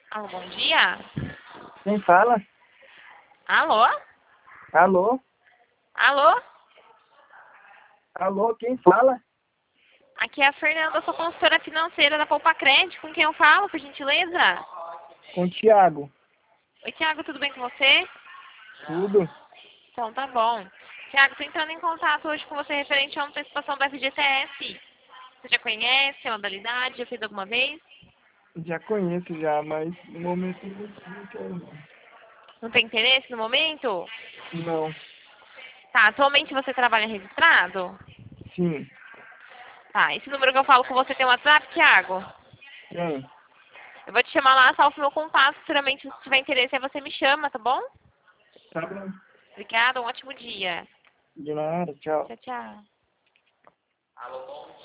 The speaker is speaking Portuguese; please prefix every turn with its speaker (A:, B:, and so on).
A: Alô, bom dia.
B: Quem fala?
A: Alô?
B: Alô?
A: Alô?
B: Alô, quem fala?
A: Aqui é a Fernanda, eu sou consultora financeira da Poupa Crédito. Com quem eu falo, por gentileza?
B: Com o Thiago.
A: Oi, Thiago, tudo bem com você?
B: Tudo?
A: Então, tá bom. Thiago, tô entrando em contato hoje com você referente à antecipação do FGTS. Você já conhece a modalidade? Já fez alguma vez?
B: Já conheço já, mas no momento não quero não.
A: Não tem interesse no momento?
B: Não.
A: Tá, atualmente você trabalha registrado?
B: Sim.
A: Tá, esse número que eu falo com você tem WhatsApp, Thiago?
B: Tem.
A: Eu vou te chamar lá, salvo meu contato. Futuramente, se tiver interesse, aí você me chama, tá bom?
B: Tá bom.
A: Obrigada, um ótimo dia.
B: De nada, tchau.
A: Tchau, tchau.